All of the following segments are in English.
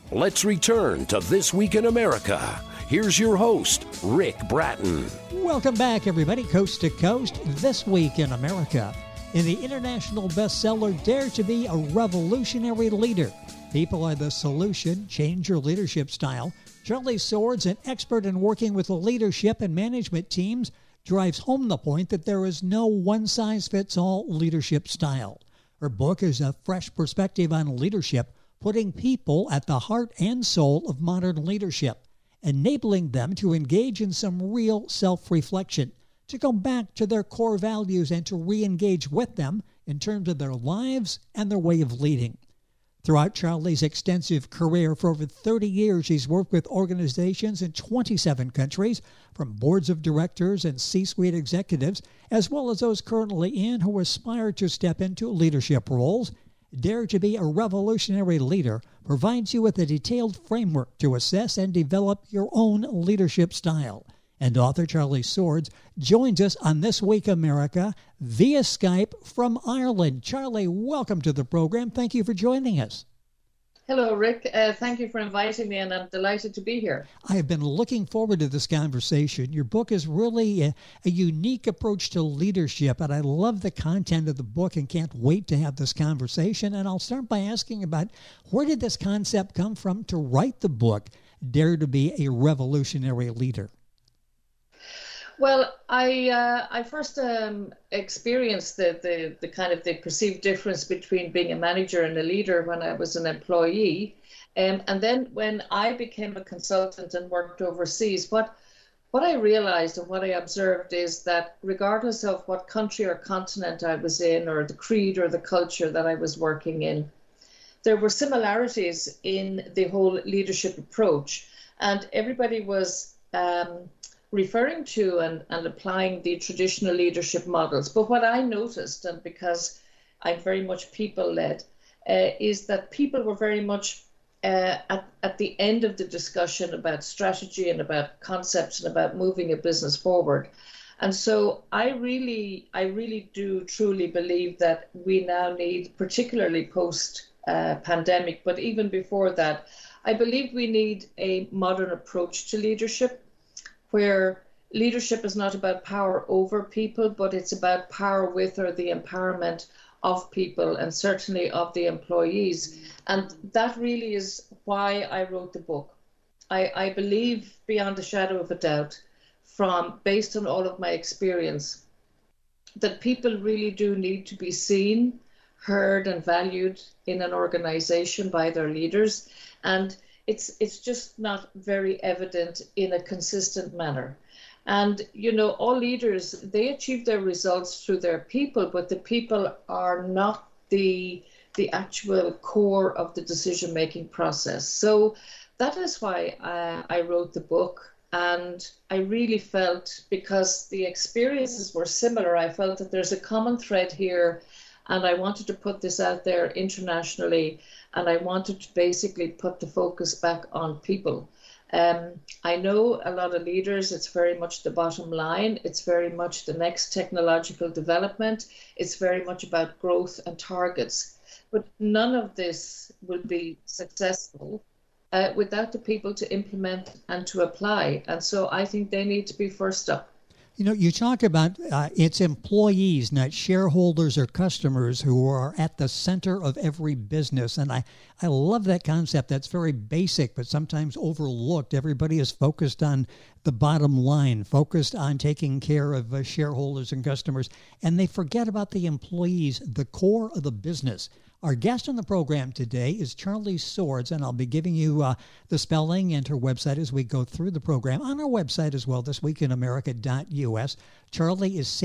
Let's return to This Week in America. Here's your host, Rick Bratton. Welcome back, everybody, coast to coast. This Week in America. In the international bestseller, Dare to be a Revolutionary Leader. People are the solution. Change your leadership style. Charlie Swords, an expert in working with leadership and management teams, drives home the point that there is no one-size-fits-all leadership style. Her book is a fresh perspective on leadership, putting people at the heart and soul of modern leadership, enabling them to engage in some real self-reflection, to go back to their core values and to re-engage with them in terms of their lives and their way of leading. Throughout Charlie's extensive career for over 30 years, she's worked with organizations in 27 countries, from boards of directors and C-suite executives, as well as those currently in who aspire to step into leadership roles. Dare to be a Revolutionary Leader provides you with a detailed framework to assess and develop your own leadership style. And author Charlie Swords joins us on This Week America via Skype from Ireland. Charlie, welcome to the program. Thank you for joining us. Hello, Rick. Thank you for inviting me, and I'm delighted to be here. I have been looking forward to this conversation. Your book is really a unique approach to leadership, and I love the content of the book and can't wait to have this conversation. And I'll start by asking about where did this concept come from to write the book, Dare to be a Revolutionary Leader? Well, I first experienced the kind of the perceived difference between being a manager and a leader when I was an employee, and then when I became a consultant and worked overseas, what I realized and what I observed is that regardless of what country or continent I was in, or the creed or the culture that I was working in, there were similarities in the whole leadership approach, and everybody was referring to and applying the traditional leadership models. But what I noticed, and because I'm very much people-led, is that people were very much at the end of the discussion about strategy and about concepts and about moving a business forward. And so I really do truly believe that we now need, particularly post-pandemic, but even before that, I believe we need a modern approach to leadership, where leadership is not about power over people, but it's about power with, or the empowerment of people, and certainly of the employees. And that really is why I wrote the book. I believe beyond a shadow of a doubt, based on all of my experience, that people really do need to be seen, heard, and valued in an organization by their leaders. And it's just not very evident in a consistent manner. And, you know, all leaders, they achieve their results through their people, but the people are not the actual core of the decision-making process. So that is why I wrote the book. And I really felt, because the experiences were similar, I felt that there's a common thread here, and I wanted to put this out there internationally, and I wanted to basically put the focus back on people. I know a lot of leaders, it's very much the bottom line, it's very much the next technological development, it's very much about growth and targets. But none of this will be successful without the people to implement and to apply. And so I think they need to be first up. You know, you talk about it's employees, not shareholders or customers, who are at the center of every business. And I love that concept. That's very basic, but sometimes overlooked. Everybody is focused on the bottom line, focused on taking care of shareholders and customers, and they forget about the employees, the core of the business. Our guest on the program today is Charlie Swords, and I'll be giving you the spelling and her website as we go through the program. On our website as well, thisweekinamerica.us. Charlie is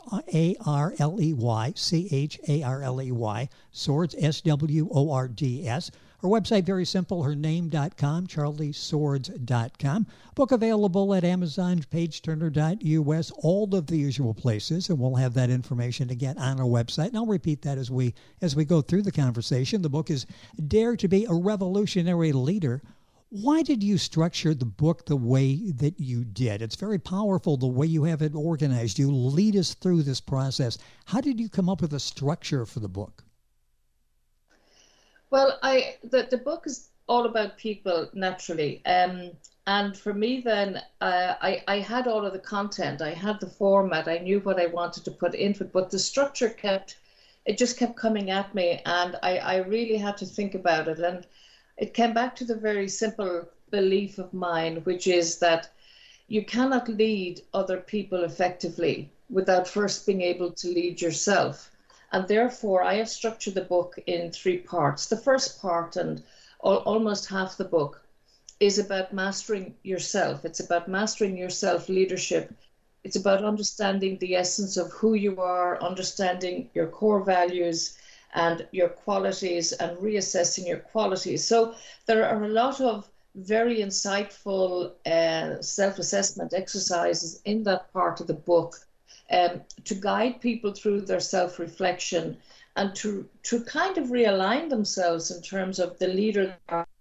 C-H-A-R-L-E-Y, Swords, S-W-O-R-D-S. Her website, very simple, hername.com, charlieswords.com. Book available at Amazon, pageturner.us, all of the usual places, and we'll have that information again on our website. And I'll repeat that as we go through the conversation. The book is Dare to be a Revolutionary Leader. Why did you structure the book the way that you did? It's very powerful the way you have it organized. You lead us through this process. How did you come up with a structure for the book? Well, the book is all about people naturally. And for me, then, I had all of the content, I had the format, I knew what I wanted to put into it, but the structure it just kept coming at me, and I really had to think about it. And it came back to the very simple belief of mine, which is that you cannot lead other people effectively without first being able to lead yourself. And therefore, I have structured the book in 3 parts. The first part, and almost half the book, is about mastering yourself. It's about mastering your self-leadership. It's about understanding the essence of who you are, understanding your core values and your qualities, and reassessing your qualities. So there are a lot of very insightful self-assessment exercises in that part of the book, to guide people through their self-reflection and to kind of realign themselves in terms of the leader,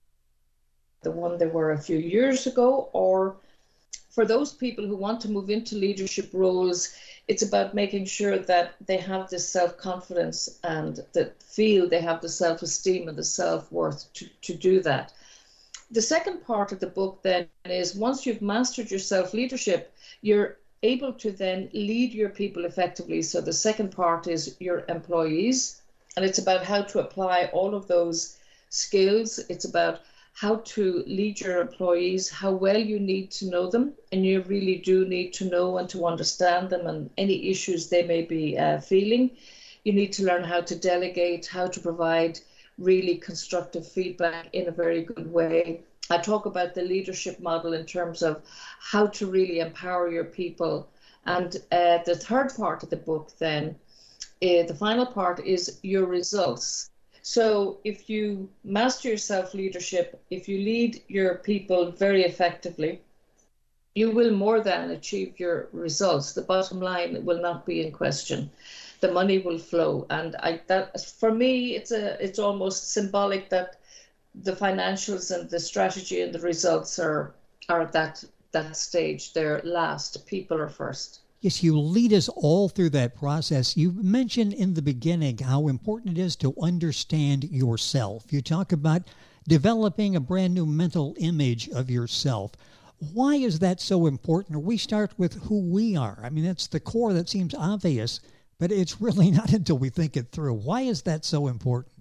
the one they were a few years ago, or for those people who want to move into leadership roles, it's about making sure that they have this self-confidence and that feel they have the self-esteem and the self-worth to do that. The second part of the book then is, once you've mastered your self-leadership, you're able to then lead your people effectively. So the second part is your employees, and it's about how to apply all of those skills. It's about how to lead your employees, how well you need to know them, and you really do need to know and to understand them and any issues they may be feeling. You need to learn how to delegate, how to provide really constructive feedback in a very good way. I talk about the leadership model in terms of how to really empower your people. And the third part of the book then, the final part, is your results. So if you master your self-leadership, if you lead your people very effectively, you will more than achieve your results. The bottom line will not be in question. The money will flow. And that, for me, it's almost symbolic that the financials and the strategy and the results are at that stage. They're last. People are first. Yes, you lead us all through that process. You mentioned in the beginning how important it is to understand yourself. You talk about developing a brand new mental image of yourself. Why is that so important? We start with who we are. I mean, that's the core. That seems obvious, but it's really not until we think it through. Why is that so important?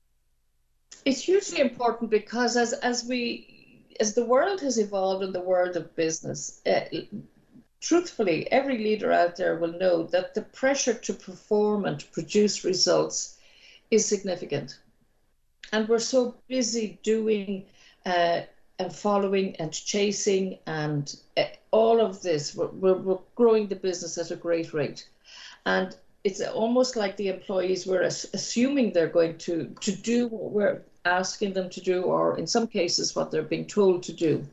It's hugely important because as the world has evolved in the world of business, truthfully, every leader out there will know that the pressure to perform and to produce results is significant. And we're so busy doing and following and chasing and all of this. We're growing the business at a great rate. And it's almost like the employees, we're assuming they're going to do what we're asking them to do, or in some cases what they're being told to do.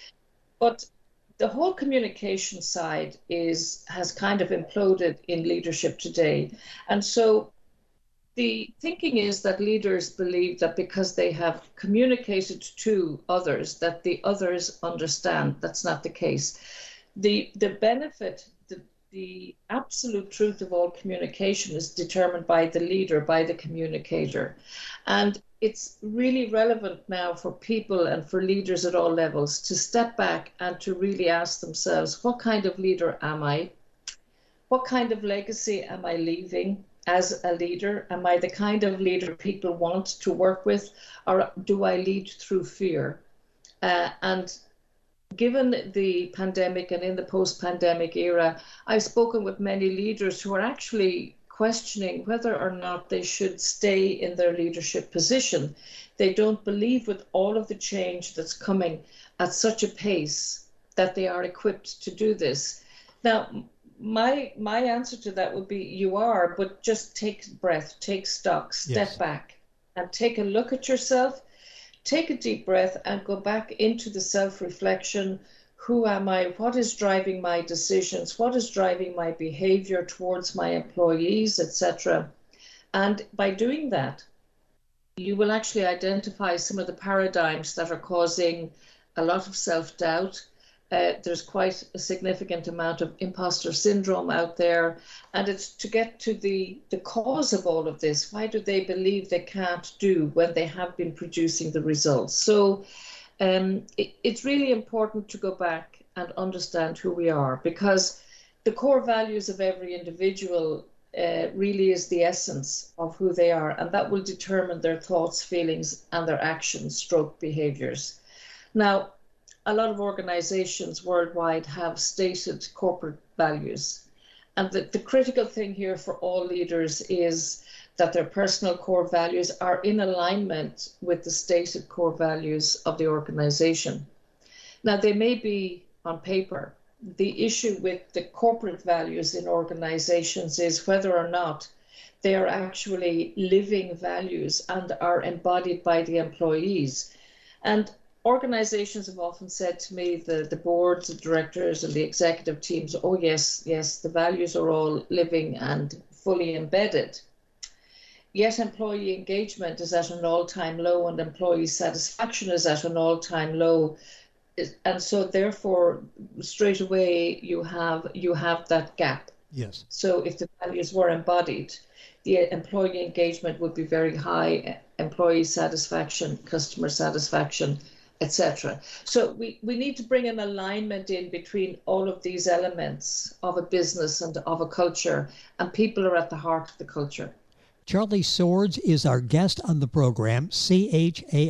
But the whole communication side has kind of imploded in leadership today. And so the thinking is that leaders believe that because they have communicated to others, that the others understand. That's not the case. The benefit, the absolute truth of all communication is determined by the leader, by the communicator. And it's really relevant now for people and for leaders at all levels to step back and to really ask themselves, what kind of leader am I? What kind of legacy am I leaving as a leader? Am I the kind of leader people want to work with, or do I lead through fear? And given the pandemic and in the post-pandemic era, I've spoken with many leaders who are actually questioning whether or not they should stay in their leadership position. They don't believe, with all of the change that's coming at such a pace, that they are equipped to do this. Now, my answer to that would be, you are, but just take breath, take stock, step back and take a look at yourself. Take a deep breath and go back into the self-reflection. Who am I? What is driving my decisions? What is driving my behavior towards my employees, etc.? And by doing that, you will actually identify some of the paradigms that are causing a lot of self-doubt, There's quite a significant amount of imposter syndrome out there. And it's to get to the cause of all of this. Why do they believe they can't do when they have been producing the results? So it's really important to go back and understand who we are, because the core values of every individual really is the essence of who they are, and that will determine their thoughts, feelings, and their actions, stroke behaviors. Now, a lot of organizations worldwide have stated corporate values, and the critical thing here for all leaders is that their personal core values are in alignment with the stated core values of the organization. Now, they may be on paper. The issue with the corporate values in organizations is whether or not they are actually living values and are embodied by the employees. And organizations have often said to me, the boards, the directors, and the executive teams, oh yes, the values are all living and fully embedded. Yet employee engagement is at an all-time low and employee satisfaction is at an all-time low. And so therefore, straight away, you have that gap. Yes. So if the values were embodied, the employee engagement would be very high, employee satisfaction, customer satisfaction, etc. So we need to bring an alignment in between all of these elements of a business and of a culture, and people are at the heart of the culture. Charlie Swords is our guest on the program, CharleySwords.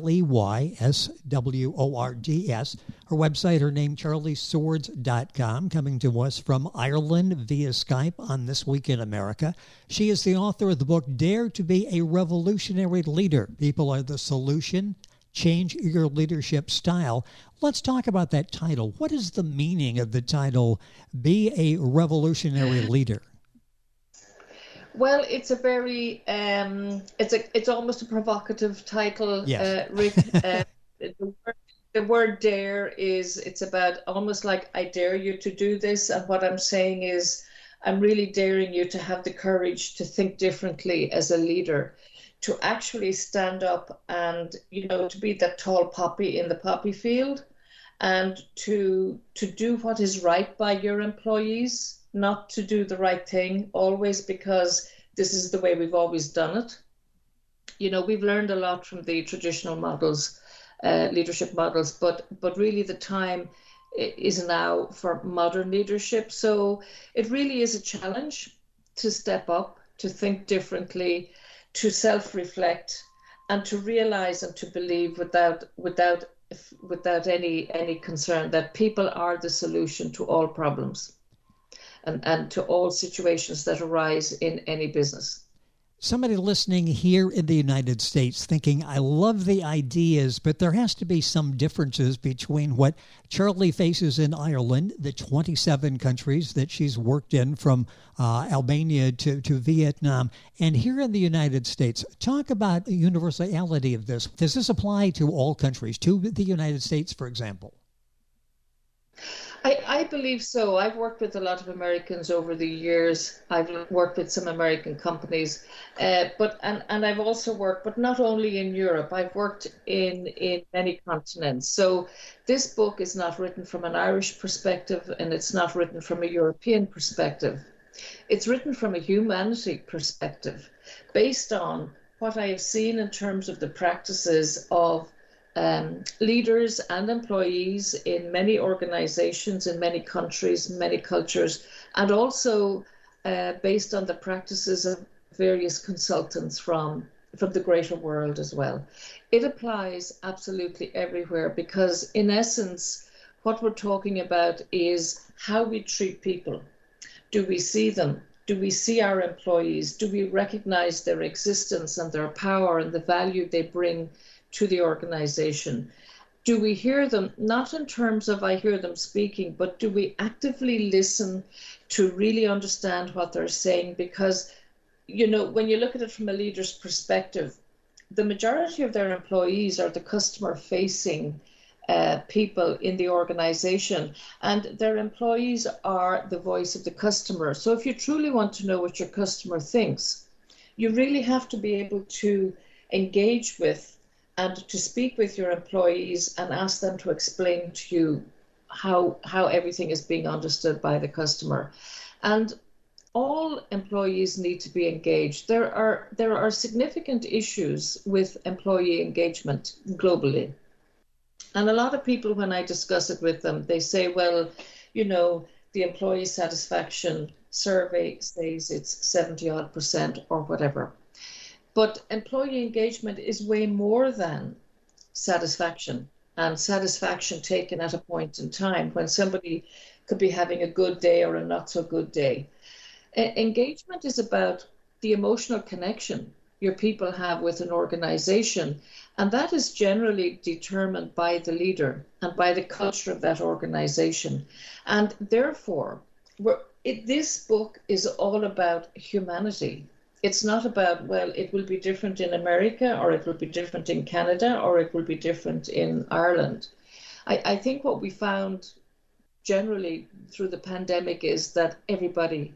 Her website, her name, charlieswords.com, coming to us from Ireland via Skype on This Week in America. She is the author of the book, Dare to be a Revolutionary Leader. People are the solution. Change your leadership style. Let's talk about that title. What is the meaning of the title, Be a Revolutionary Leader? Well, it's a very it's almost a provocative title, yes. Rick. The word dare it's about almost like I dare you to do this, and what I'm saying is I'm really daring you to have the courage to think differently as a leader, to actually stand up and to be that tall poppy in the poppy field, and to do what is right by your employees. Not to do the right thing always because this is the way we've always done it. We've learned a lot from the traditional models, leadership models, but really the time is now for modern leadership. So it really is a challenge to step up, to think differently, to self-reflect, and to realize and to believe without any concern that people are the solution to all problems. And to all situations that arise in any business. Somebody listening here in the United States thinking, I love the ideas, but there has to be some differences between what Charlie faces in Ireland, the 27 countries that she's worked in, from Albania to Vietnam, and here in the United States. Talk about the universality of this. Does this apply to all countries, to the United States, for example? I believe so. I've worked with a lot of Americans over the years. I've worked with some American companies, but I've also worked, but not only in Europe. I've worked in many continents. So this book is not written from an Irish perspective, and it's not written from a European perspective. It's written from a humanity perspective, based on what I have seen in terms of the practices of leaders and employees in many organizations, in many countries, many cultures, and also based on the practices of various consultants from the greater world as well. It applies absolutely everywhere because, in essence, what we're talking about is how we treat people. Do we see them? Do we see our employees? Do we recognize their existence and their power and the value they bring to the organization? Do we hear them, not in terms of I hear them speaking, but do we actively listen to really understand what they're saying? Because, when you look at it from a leader's perspective, the majority of their employees are the customer-facing people in the organization, and their employees are the voice of the customer. So if you truly want to know what your customer thinks, you really have to be able to engage with and to speak with your employees and ask them to explain to you how everything is being understood by the customer. And all employees need to be engaged. There are significant issues with employee engagement globally. And a lot of people, when I discuss it with them, they say, well, the employee satisfaction survey says it's 70% or whatever. But employee engagement is way more than satisfaction, and satisfaction taken at a point in time when somebody could be having a good day or a not so good day. Engagement is about the emotional connection your people have with an organization, and that is generally determined by the leader and by the culture of that organization. And therefore, this book is all about humanity. It's not about, well, it will be different in America, or it will be different in Canada, or it will be different in Ireland. I think what we found generally through the pandemic is that everybody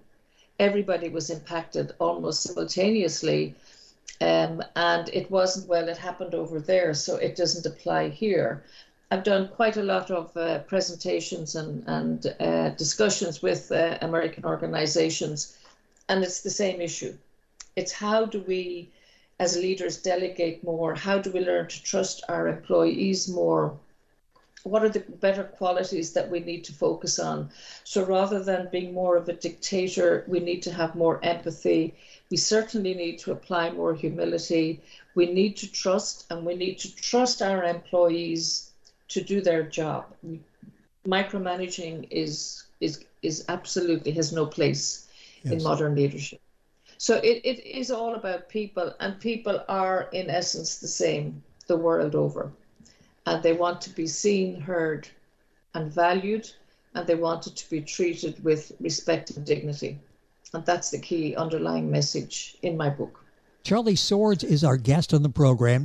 was impacted almost simultaneously. And it wasn't, well, it happened over there, so it doesn't apply here. I've done quite a lot of presentations and discussions with American organizations, and it's the same issue. It's how do we, as leaders, delegate more? How do we learn to trust our employees more? What are the better qualities that we need to focus on? So rather than being more of a dictator, we need to have more empathy. We certainly need to apply more humility. We need to trust, and we need to trust our employees to do their job. Micromanaging is absolutely has no place in modern leadership. So it is all about people, and people are in essence the same the world over. And they want to be seen, heard, and valued, and they want it to be treated with respect and dignity. And that's the key underlying message in my book. Charlie Swords is our guest on the program,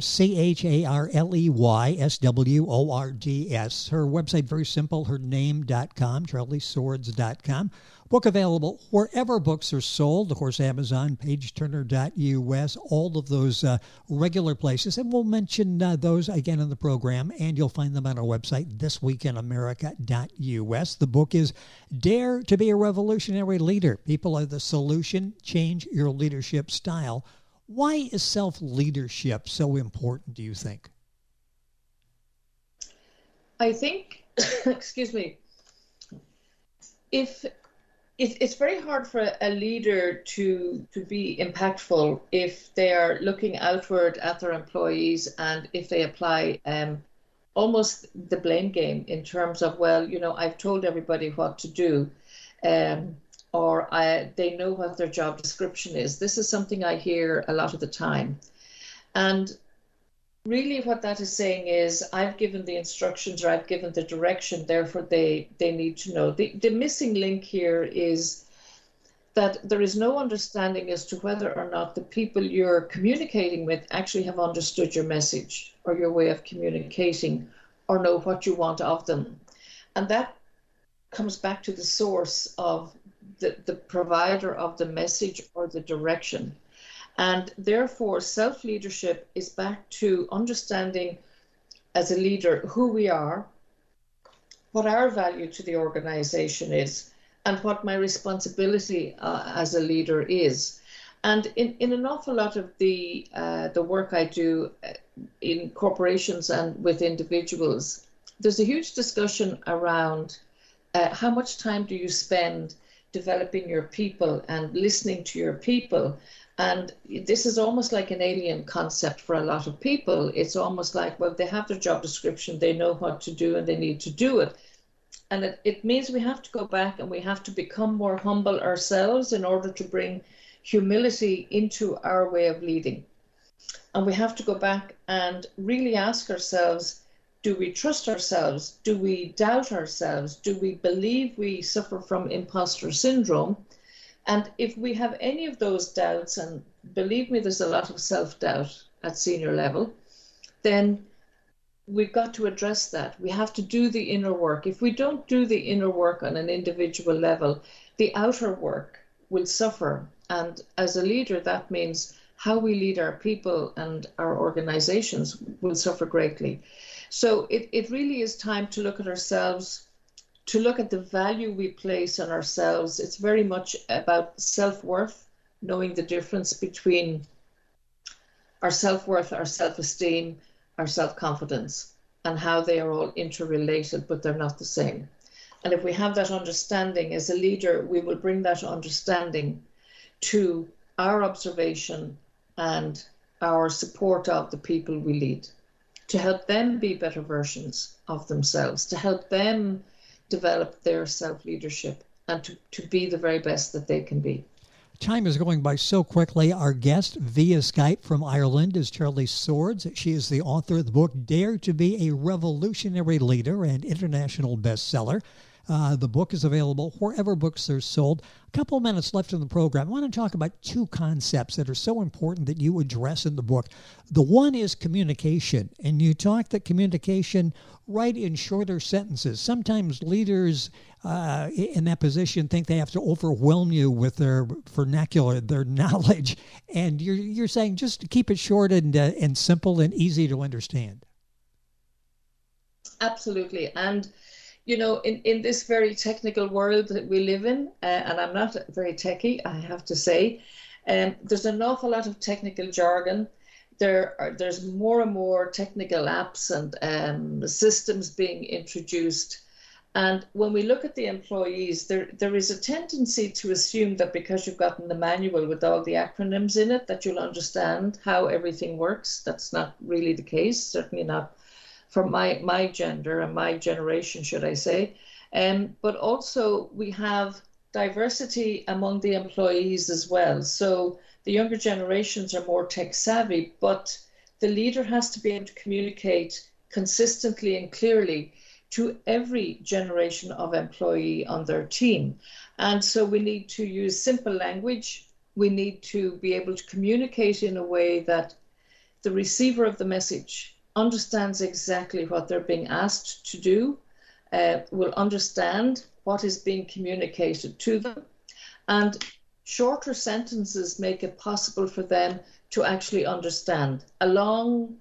CharleySwords. Her website, very simple, hername.com, charlieswords.com. Book available wherever books are sold, of course, Amazon, pageturner.us, all of those regular places. And we'll mention those again in the program, and you'll find them on our website, thisweekinamerica.us. The book is Dare to be a Revolutionary Leader. People are the solution. Change your leadership style. Why is self-leadership so important, do you think? I think, excuse me, it's very hard for a leader to be impactful if they are looking outward at their employees, and if they apply almost the blame game in terms of, well, I've told everybody what to do, or they know what their job description is. This is something I hear a lot of the time. And really what that is saying is, I've given the instructions, or I've given the direction, therefore they need to know. The missing link here is that there is no understanding as to whether or not the people you're communicating with actually have understood your message or your way of communicating, or know what you want of them. And that comes back to the source of the provider of the message or the direction. And therefore, self-leadership is back to understanding as a leader who we are, what our value to the organization is, and what my responsibility as a leader is. And in an awful lot of the work I do in corporations and with individuals, there's a huge discussion around how much time do you spend developing your people and listening to your people. And this is almost like an alien concept for a lot of people. It's almost like, well, they have their job description, they know what to do, and they need to do it. And it means we have to go back and we have to become more humble ourselves in order to bring humility into our way of leading. And we have to go back and really ask ourselves, do we trust ourselves? Do we doubt ourselves? Do we believe we suffer from imposter syndrome? And if we have any of those doubts, and believe me, there's a lot of self-doubt at senior level, then we've got to address that. We have to do the inner work. If we don't do the inner work on an individual level, the outer work will suffer. And as a leader, that means how we lead our people and our organizations will suffer greatly. So it really is time to look at ourselves to look at the value we place on ourselves. It's very much about self-worth, knowing the difference between our self-worth, our self-esteem, our self-confidence, and how they are all interrelated, but they're not the same. And if we have that understanding as a leader, we will bring that understanding to our observation and our support of the people we lead, to help them be better versions of themselves, to help them develop their self-leadership, and to be the very best that they can be. Time is going by so quickly. Our guest via Skype from Ireland is Charlie Swords. She is the author of the book Dare to be a Revolutionary Leader and international bestseller. The book is available wherever books are sold. A couple of minutes left in the program. I want to talk about two concepts that are so important that you address in the book. The one is communication, and you talk that communication right in shorter sentences. Sometimes leaders in that position think they have to overwhelm you with their vernacular, their knowledge, and you're saying just keep it short and simple and easy to understand. Absolutely. And you know, in this very technical world that we live in, and I'm not very techie, I have to say, there's an awful lot of technical jargon. There's more and more technical apps and systems being introduced. And when we look at the employees, there is a tendency to assume that because you've gotten the manual with all the acronyms in it, that you'll understand how everything works. That's not really the case, certainly not for my gender and my generation, should I say. But also we have diversity among the employees as well. So the younger generations are more tech savvy, but the leader has to be able to communicate consistently and clearly to every generation of employee on their team. And so we need to use simple language. We need to be able to communicate in a way that the receiver of the message understands exactly what they're being asked to do, will understand what is being communicated to them, and shorter sentences make it possible for them to actually understand. A long,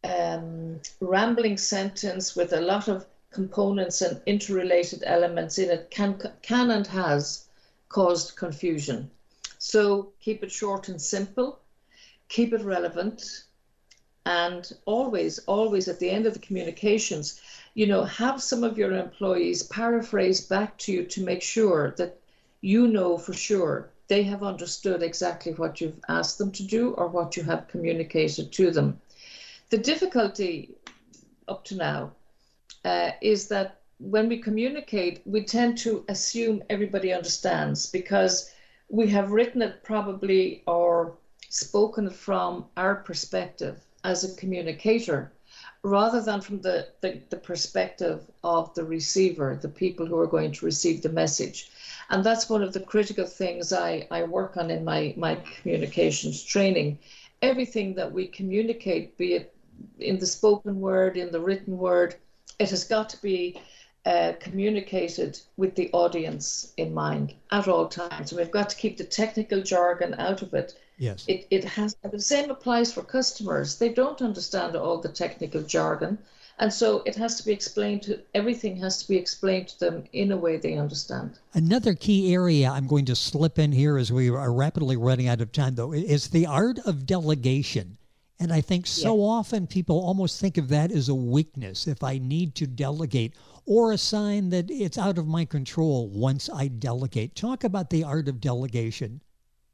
rambling sentence with a lot of components and interrelated elements in it can and has caused confusion. So keep it short and simple, keep it relevant, and always at the end of the communications, you know, have some of your employees paraphrase back to you to make sure that you know for sure they have understood exactly what you've asked them to do or what you have communicated to them. The difficulty up to now is that when we communicate, we tend to assume everybody understands because we have written it probably or spoken it from our perspective as a communicator, rather than from the perspective of the receiver, the people who are going to receive the message. And that's one of the critical things I work on in my communications training. Everything that we communicate, be it in the spoken word, in the written word, it has got to be communicated with the audience in mind at all times. And we've got to keep the technical jargon out of it. Yes. It has, the same applies for customers. They don't understand all the technical jargon. And so it has to be explained to, everything has to be explained to them in a way they understand. Another key area I'm going to slip in here as we are rapidly running out of time, though, is the art of delegation. And I think so often people almost think of that as a weakness if I need to delegate, or a sign that it's out of my control once I delegate. Talk about the art of delegation.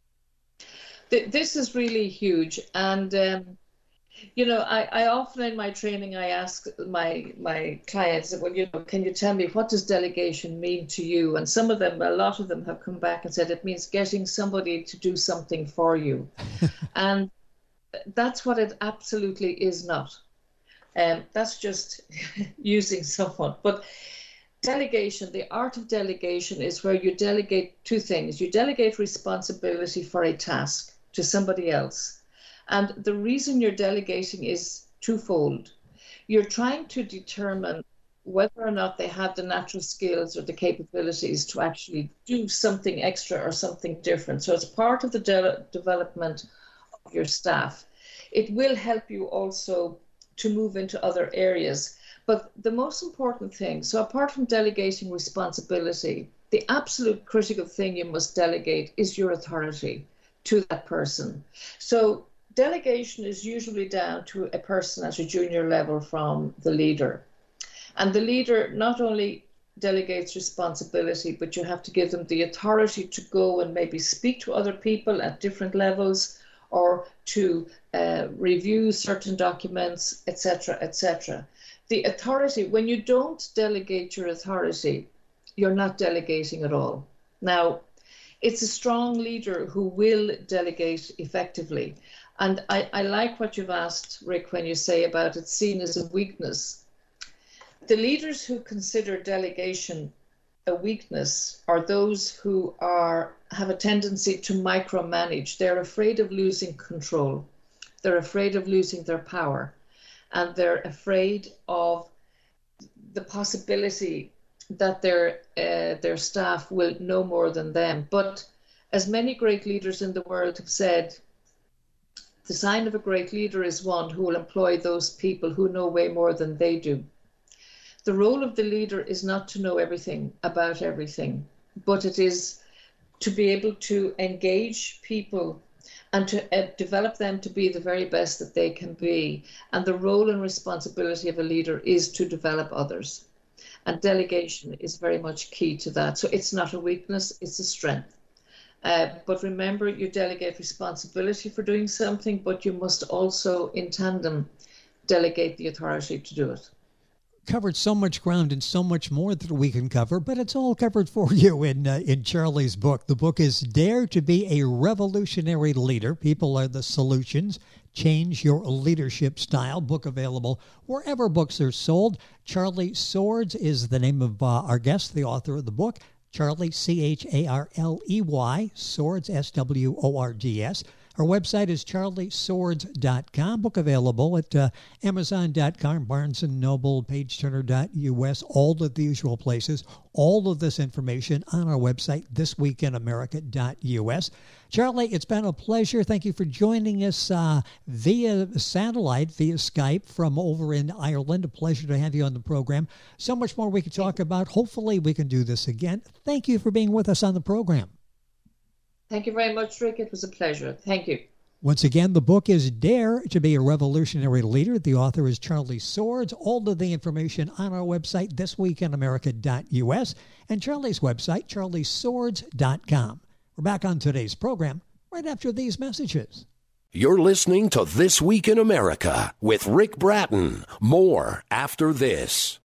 This is really huge. And, you know, I often in my training, I ask my clients, well, you know, can you tell me, what does delegation mean to you? And some of them, a lot of them have come back and said, it means getting somebody to do something for you. And that's what it absolutely is not. That's just using someone. But delegation, the art of delegation is where you delegate two things. You delegate responsibility for a task to somebody else. And the reason you're delegating is twofold. You're trying to determine whether or not they have the natural skills or the capabilities to actually do something extra or something different. So it's part of the development of your staff. It will help you also to move into other areas. But the most important thing, so apart from delegating responsibility, the absolute critical thing you must delegate is your authority to that person. So delegation is usually down to a person at a junior level from the leader. And the leader not only delegates responsibility, but you have to give them the authority to go and maybe speak to other people at different levels, or to review certain documents, etc., etc. The authority, when you don't delegate your authority, you're not delegating at all. Now, it's a strong leader who will delegate effectively. And I like what you've asked, Rick, when you say about it's seen as a weakness. The leaders who consider delegation a weakness are those who have a tendency to micromanage. They're afraid of losing control. They're afraid of losing their power. And they're afraid of the possibility that their staff will know more than them. But as many great leaders in the world have said, the sign of a great leader is one who will employ those people who know way more than they do. The role of the leader is not to know everything about everything, but it is to be able to engage people and to develop them to be the very best that they can be. And the role and responsibility of a leader is to develop others. And delegation is very much key to that. So it's not a weakness, it's a strength. But remember, you delegate responsibility for doing something, but you must also, in tandem, delegate the authority to do it. Covered so much ground and so much more that we can cover, but it's all covered for you in Charlie's book. The book is Dare to be a Revolutionary Leader. People are the solutions. Change your leadership style. Book available wherever books are sold. Charlie Swords is the name of our guest, the author of the book. Charlie, Charley, Swords, SWORDS. Our website is charlieswords.com. Book available at Amazon.com, Barnes & Noble, PageTurner.us, all of the usual places. All of this information on our website, thisweekinamerica.us. Charlie, it's been a pleasure. Thank you for joining us via satellite, via Skype from over in Ireland. A pleasure to have you on the program. So much more we could talk about. Hopefully we can do this again. Thank you for being with us on the program. Thank you very much, Rick. It was a pleasure. Thank you. Once again, the book is Dare to be a Revolutionary Leader. The author is Charlie Swords. All of the information on our website, thisweekinamerica.us, and Charlie's website, charlieswords.com. We're back on today's program right after these messages. You're listening to This Week in America with Rick Bratton. More after this.